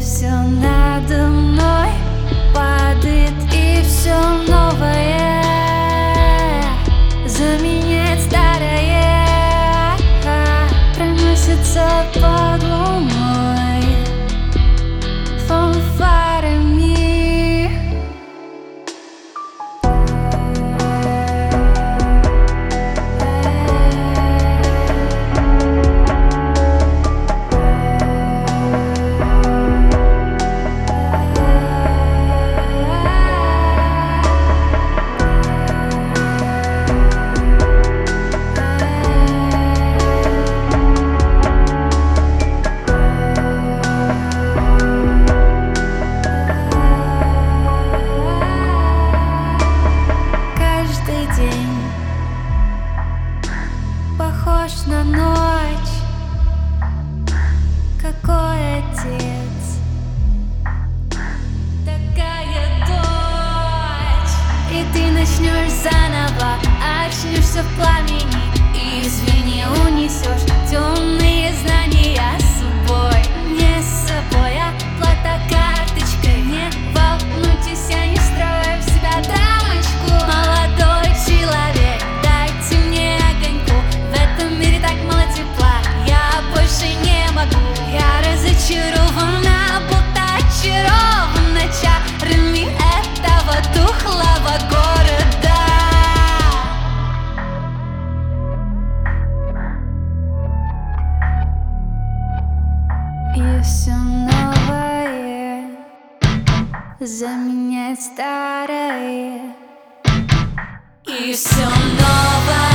все надо мной падает, и все новое заменяет старое, проносится под луной фанфарами. Похож на ночь, какой отец, такая дочь. И ты начнешь заново, очнешься в пламени, и извини, унесешь темные знания с собой. Не с собой, а платокарточкой. Не волнуйтесь, я не строю в себя дамочку. Молодой человек, дайте мне огоньку. В этом мире так мало тепла, я больше не могу. Я разочарована, будто очарована чарами этого тухлого города. И все новое заменяет старое. И все новое